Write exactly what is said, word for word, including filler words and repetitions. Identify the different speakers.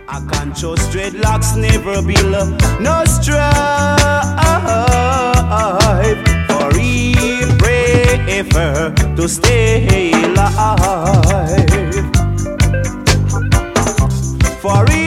Speaker 1: I can't trust dreadlocks, never build no strife. For he prefer to stay alive. For he